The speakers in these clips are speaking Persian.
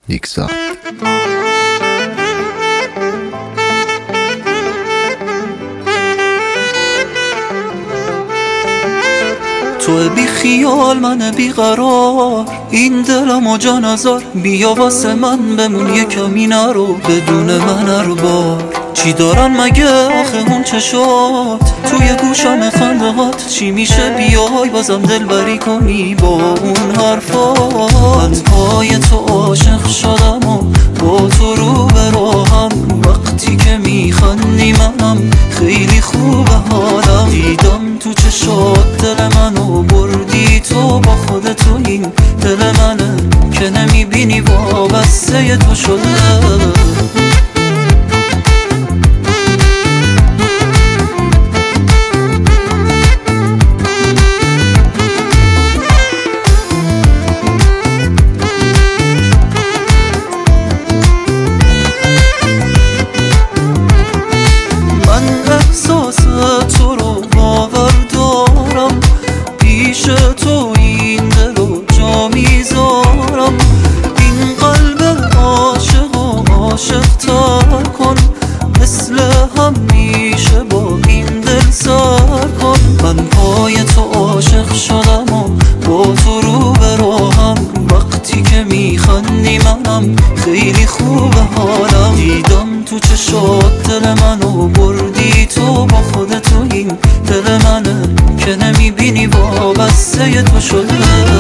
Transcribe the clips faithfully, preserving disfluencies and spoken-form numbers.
یکسان تو بی خیال من بی قرار، این دلم و جان ازار، بیا واسه من بمون یه کمی نرو، بدون من هر بار چی دارن مگه آخه اون چشات توی گوشم خندهات، چی میشه بیای بازم دلبری کنی با اون حرفات. من پای تو عاشق شدم و با تو رو به راهم، وقتی که میخندی منم خیلی خوبه حالم، دیدم تو چشات دل منو بردی تو با خودت، و این دل منه که نمیبینی وابسته تو شده. تو رو باور دارم، پیش تو این دل رو جا میذارم، این قلب عاشق و عاشق تر کن، مثل همیشه با این دل سر کن. من پای تو عاشق شدم و با تو رو به راهم، وقتی که میخندی منم خیلی خوبه حالم، دیدم تو چشات دل منو بردی تو با خودت، و این دل منه که نمیبینی وابسته تو شده.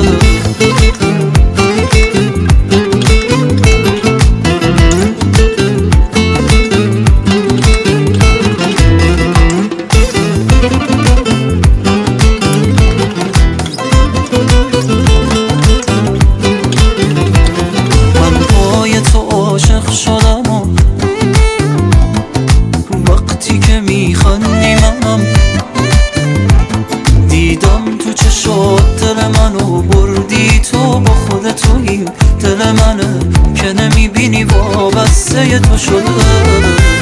من پای تو عاشق شدم و وقتی که میخندی منم، دیدم تو چشات دل منو بردی تو با خودت، و این دل منه که نمیبینی وابسته تو شده.